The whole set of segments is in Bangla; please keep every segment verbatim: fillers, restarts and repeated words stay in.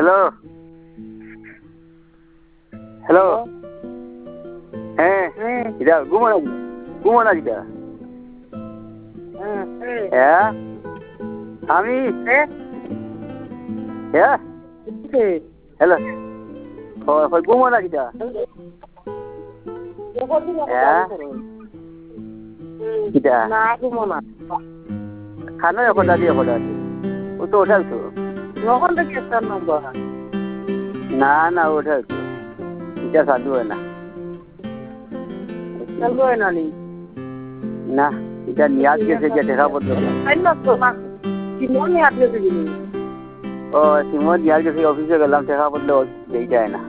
হ্যালো হ্যালো হ্যাঁ এটা ঘুমো নাকি ঘুমো নাকি হ্যাঁ আমি হ্যাঁ হ্যালো ঘুমো নাকি খানো এখন দাদি এখন দাদি ও তো ওঠাল তো না না ওঠাল তো এটা সাধু হয় না না এটা নিয়াজ গেছে যে দেখা বদল ও সিমন নিয়াজ গেছে অফিসে গেলাম দেখা বদলে এই যায় না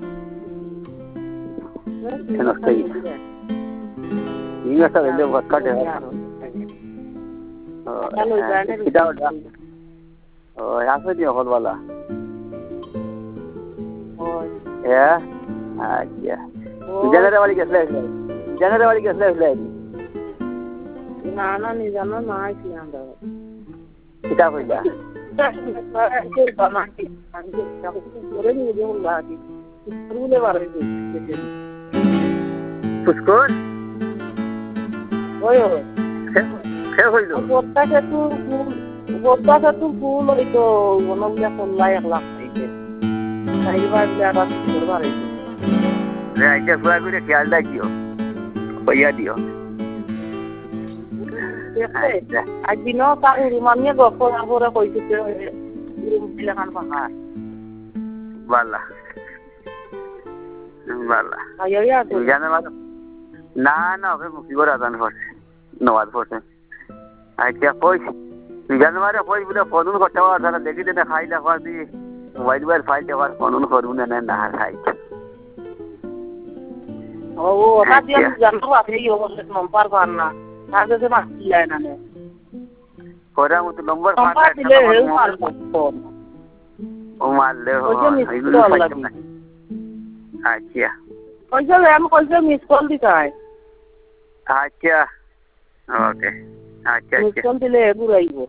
নষ্ট হয়ে গেছে ভটকা দেখা ও আসবে দিও হলওয়ালা হ্যাঁ আচ্ছা জানারে বাড়ি গেছিলে জানারে বাড়ি গেছিলে না না নিজানো না আইছিলাম কিতা কইলা পুষ্কর ওই সে হইল বর্তা সেতু বর্তা সেতু ফুল হইতো অনবলা কল্লা এক লাখ পাইছে চাইবার জায়গা করবার হইছে রে আইতে ফুয়া করে খেয়ালটা দিও পয়সা দিও আজ দিনও তার রুমানিয়ে গল্প করে কইছে রুম লেখান ফাঁকা বালা বালা আইয়া তো জানে মানে না না ওকে মুক্তিগর আদান করছে নওয়াজ পড়ছে আচ্ছা কই জানুয়ারি কই বলে ফোন করতে পারছ না দেখি দে খাই দেখা দি মোবাইল মোবাইল ফাইল দেওয়ার ফোন করবো না না না খাই ও ওটা দিয়ে জানবো আপনি অবশ্যই নম্বর পান না আগে যে মাসি যায় না ওরা মতো নম্বর পান না দিলে হেউ পারবো ফোন ও মারলে ও এগুলো পাইছে আচ্ছা কইছে আমি কইছে মিস কল দিতাই আচ্ছা ওকে আচ্ছা মিস কল দিলে ঘুরাইবো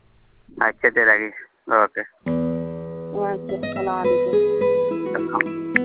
আচ্ছা তে রাখিস ওকে আচ্ছা আসসালামু আলাইকুম